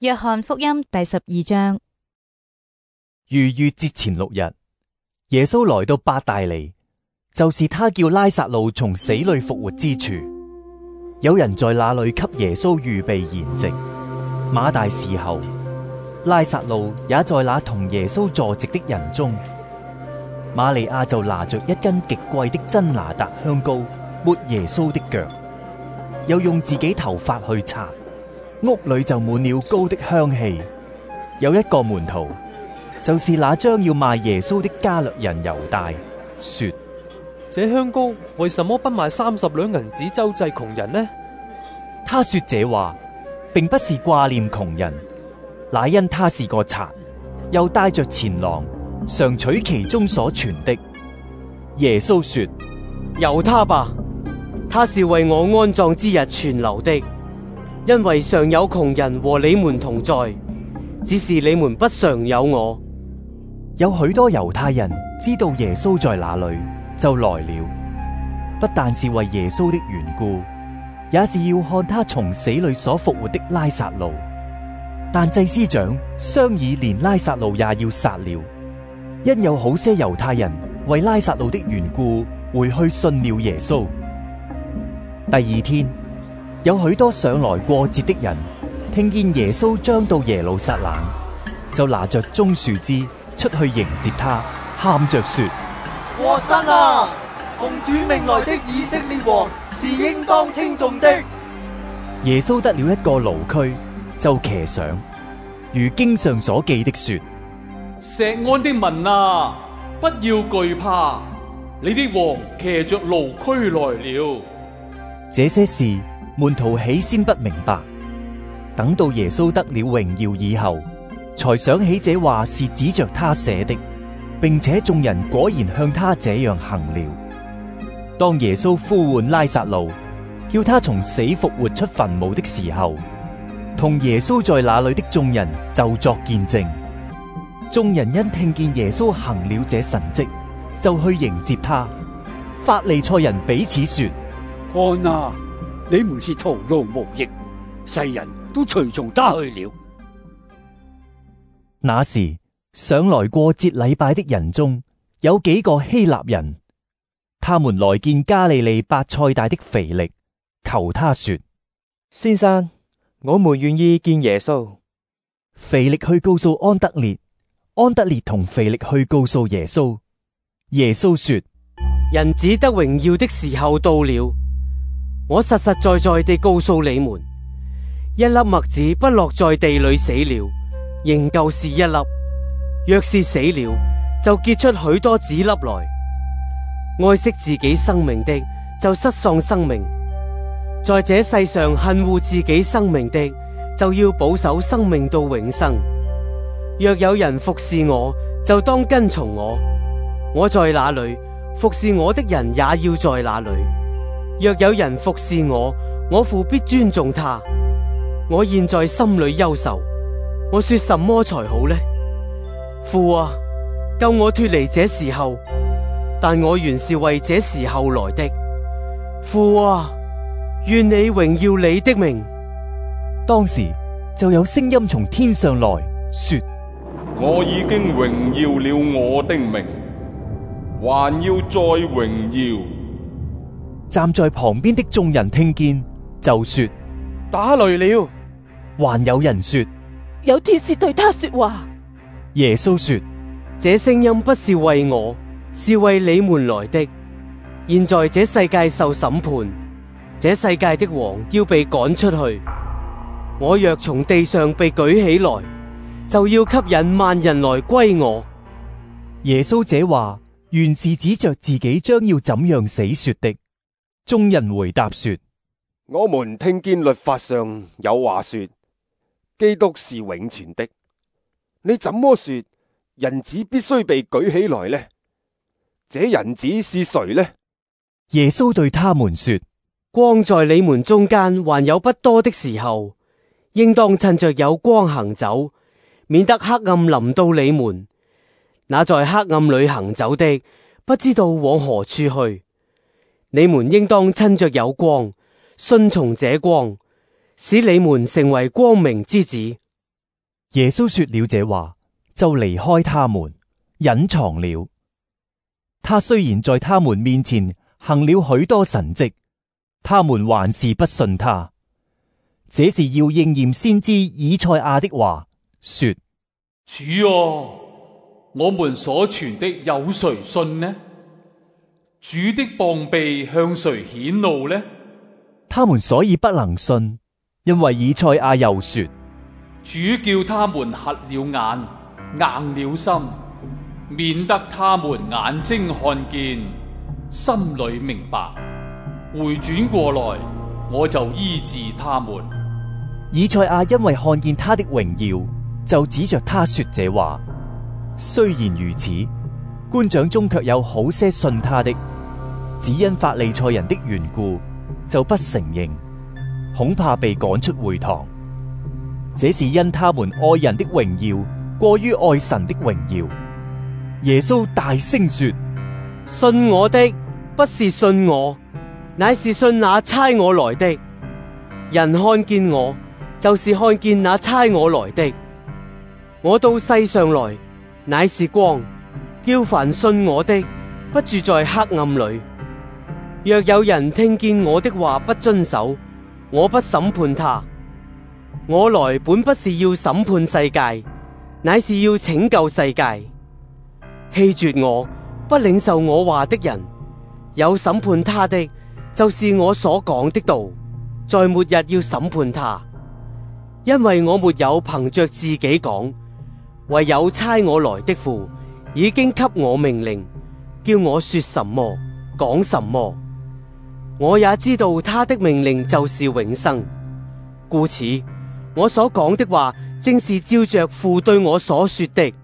約翰福音第12章。 逾越節前6日，耶穌來到伯大尼，就是他叫拉撒路從死裏復活之處。有人在那裏給耶穌預備筵席。馬大侍候，拉撒路也在那同耶穌坐席的人中。瑪利亞就拿着一斤極貴的真拿達香膏抹耶穌的腳，又用自己頭髮去擦，屋裏就滿了膏的香氣。有一個門徒，就是那將要賣耶穌的加略人猶大，說： 這香膏為什麼不賣30兩銀子周濟窮人呢？ 他說這話並不是掛念窮人，乃因他是個賊，又帶着錢囊，常取其中所存的。耶穌說： 由他吧，他是為我安葬之日存留的，因為常有窮人和你們同在，只是你們不常有我。 有許多猶太人知道耶穌在那裏，就來了，不但是為耶穌的緣故，也是要看他從死裏所復活的拉撒路。但祭司長商議連拉撒路也要殺了，因有好些猶太人為拉撒路的緣故回去信了耶穌。第二天，有許多上來過節的人聽見耶穌將到耶路撒冷，就拿着棕樹枝出去迎接他，喊着說： 和散那！奉主命來的以色列王是應當稱頌的。 耶穌得了一個驢駒，就騎上，如經上所記的說： 錫安的民啊，不要懼怕，你的王騎着驢駒來了。 這些事門徒起先不明白，等到耶穌得了榮耀以後，才想起這話是指着他寫的，並且眾人果然向他這樣行了。當耶穌呼喚拉撒路，叫他從死復活出墳墓的時候，同耶穌在那裏的眾人就作見證。眾人因聽見耶穌行了這神蹟，就去迎接他。法利賽人彼此說： 看啊，你們是徒勞無益，世人都隨從他去了。 那時上來過節禮拜的人中有幾個希臘人，他們來見加利利伯賽大的腓力，求他說： 先生，我們願意見耶穌。 腓力去告訴安德烈，安德烈同腓力去告訴耶穌。耶穌說： 人子得榮耀的時候到了。我實實在在地告訴你們，一粒麥子不落在地裏死了，仍舊是一粒；若是死了，就結出許多子粒來。愛惜自己生命的，就失喪生命；在這世上恨惡自己生命的，就要保守生命到永生。若有人服侍我，就當跟從我；我在哪裏，服侍我的人也要在哪裏。若有人服侍我，我父必尊重他。我現在心裏憂愁，我說什麼才好呢？父啊，救我脫離這時候！但我原是為這時候來的。父啊，願你榮耀你的名。 當時就有聲音從天上來說： 我已經榮耀了我的名，還要再榮耀。 站在旁邊的眾人聽見，就說： 打雷了。 還有人說： 有天使對他說話。 耶穌說： 這聲音不是為我，是為你們來的。現在這世界受審判，這世界的王要被趕出去。我若從地上被舉起來，就要吸引萬人來歸我。 耶穌這話原是指着自己將要怎樣死說的。眾人回答說： 我們聽見律法上有話說，基督是永存的。你怎麼說人子必須被舉起來呢？這人子是誰呢？ 耶穌對他們說： 光在你們中間還有不多的時候，應當趁着有光行走，免得黑暗臨到你們。那在黑暗裏行走的，不知道往何處去。你們應當趁着有光，順從這光，使你們成為光明之子。 耶穌說了這話，就離開他們，隱藏了。他雖然在他們面前行了許多神蹟，他們還是不信他。這是要應驗先知以賽亞的話，說： 主啊，我們所傳的有誰信呢？主的膀臂向誰顯露呢？ 他們所以不能信，因為以賽亞又說： 主叫他們瞎了眼，硬了心，免得他們眼睛看見，心裏明白，回轉過來，我就醫治他們。 以賽亞因為看見他的榮耀，就指着他說這話。雖然如此，官長中卻有好些信他的，只因法利賽人的緣故，就不承認，恐怕被趕出會堂。這是因他們愛人的榮耀過於愛神的榮耀。耶穌大聲說： 信我的不是信我，乃是信那差我來的。人看見我，就是看見那差我來的。我到世上來，乃是光，叫凡信我的，不住在黑暗裏。若有人聽見我的話不遵守，我不審判他。我來本不是要審判世界，乃是要拯救世界。棄絕我不領受我話的人，有審判他的，就是我所講的道，在末日要審判他。因為我沒有憑着自己講，唯有差我來的父已經給我命令，叫我說什麼講什麼。我也知道他的命令就是永生，故此我所講的話正是照着父對我所說的。